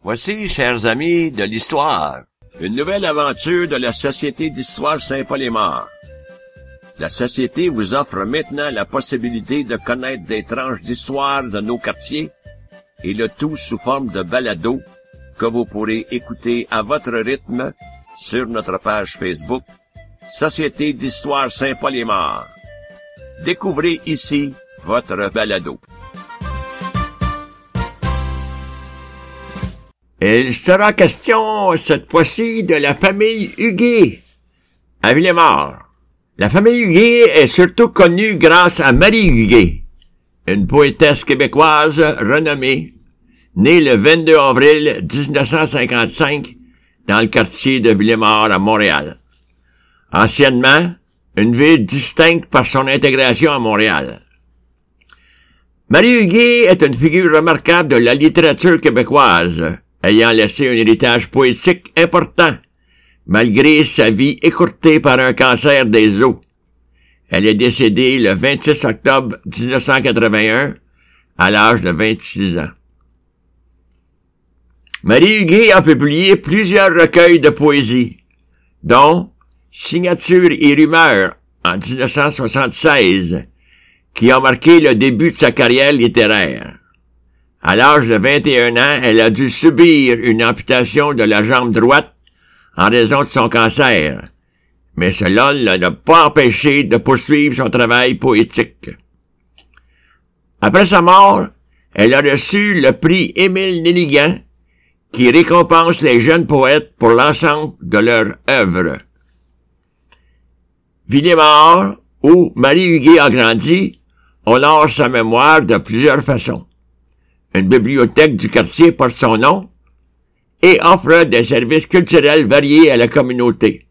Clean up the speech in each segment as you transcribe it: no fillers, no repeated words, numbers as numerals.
Voici, chers amis, de l'histoire, une nouvelle aventure de la Société d'histoire Saint-Paul-et-Mort. La Société vous offre maintenant la possibilité de connaître des tranches d'histoire de nos quartiers, et le tout sous forme de balado que vous pourrez écouter à votre rythme sur notre page Facebook, Société d'histoire Saint-Paul-et-Mort. Découvrez ici votre balado. Il sera question, cette fois-ci, de la famille Huguet, à Villemort. La famille Huguet est surtout connue grâce à Marie Huguet, une poétesse québécoise renommée, née le 22 avril 1955 dans le quartier de Villemort à Montréal. Anciennement, une ville distincte par son intégration à Montréal. Marie Huguet est une figure remarquable de la littérature québécoise, ayant laissé un héritage poétique important, malgré sa vie écourtée par un cancer des os. Elle est décédée le 26 octobre 1981, à l'âge de 26 ans. Marie Huguet a publié plusieurs recueils de poésie, dont Signature et rumeurs en 1976, qui ont marqué le début de sa carrière littéraire. À l'âge de 21 ans, elle a dû subir une amputation de la jambe droite en raison de son cancer, mais cela ne l'a pas empêché de poursuivre son travail poétique. Après sa mort, elle a reçu le prix Émile Nelligan, qui récompense les jeunes poètes pour l'ensemble de leur œuvre. Villemort, où Marie Huguet a grandi, honore sa mémoire de plusieurs façons. Une bibliothèque du quartier porte son nom et offre des services culturels variés à la communauté.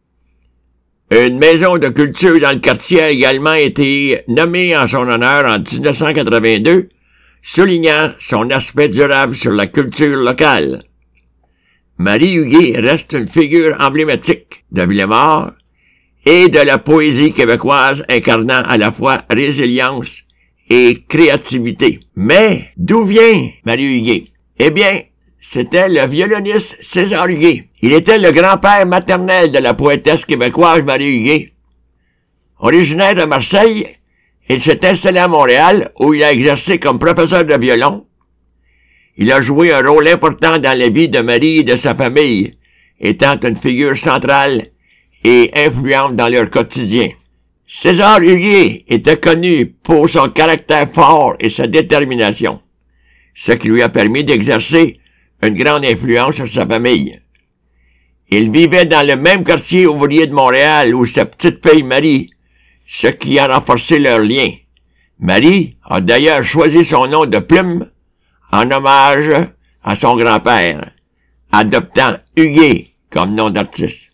Une maison de culture dans le quartier a également été nommée en son honneur en 1982, soulignant son aspect durable sur la culture locale. Marie Huguet reste une figure emblématique de Villemort et de la poésie québécoise incarnant à la fois résilience et créativité. Mais d'où vient Marie Huguet? Eh bien, c'était le violoniste César Huguet. Il était le grand-père maternel de la poétesse québécoise Marie Huguet. Originaire de Marseille, il s'est installé à Montréal, où il a exercé comme professeur de violon. Il a joué un rôle important dans la vie de Marie et de sa famille, étant une figure centrale et influente dans leur quotidien. César Huguet était connu pour son caractère fort et sa détermination, ce qui lui a permis d'exercer une grande influence sur sa famille. Il vivait dans le même quartier ouvrier de Montréal où sa petite fille Marie, ce qui a renforcé leur lien. Marie a d'ailleurs choisi son nom de plume en hommage à son grand-père, adoptant Huguet comme nom d'artiste.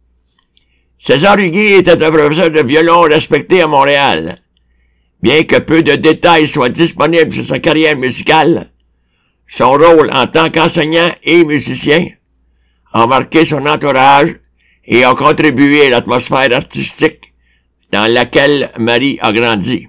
César Huguet était un professeur de violon respecté à Montréal. Bien que peu de détails soient disponibles sur sa carrière musicale, son rôle en tant qu'enseignant et musicien a marqué son entourage et a contribué à l'atmosphère artistique dans laquelle Marie a grandi.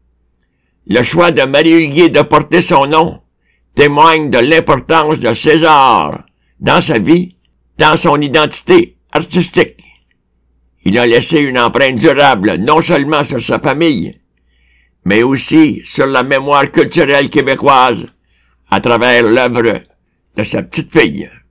Le choix de Marie Huguet de porter son nom témoigne de l'importance de César dans sa vie, dans son identité artistique. Il a laissé une empreinte durable non seulement sur sa famille, mais aussi sur la mémoire culturelle québécoise à travers l'œuvre de sa petite fille.